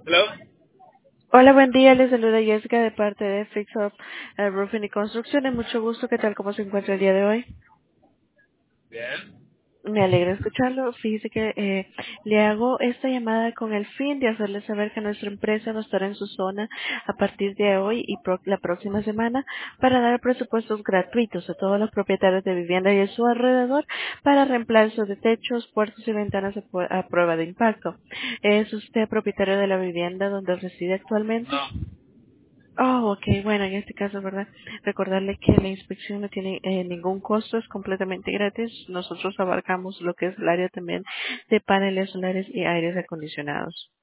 Hello. Hola, buen día. Les saluda Jessica de parte de Fix Up Roofing y Construcciones. Mucho gusto. ¿Qué tal? ¿Cómo se encuentra el día de hoy? Bien. Me alegra escucharlo. Fíjese que le hago esta llamada con el fin de hacerle saber que nuestra empresa no estará en su zona a partir de hoy y la próxima semana para dar presupuestos gratuitos a todos los propietarios de vivienda y a su alrededor para reemplazo de techos, puertas y ventanas a prueba de impacto. ¿Es usted propietario de la vivienda donde reside actualmente? No. Oh, ok, bueno, en este caso, ¿verdad? Recordarle que la inspección no tiene ningún costo, es completamente gratis. Nosotros abarcamos lo que es el área también de paneles solares y aires acondicionados.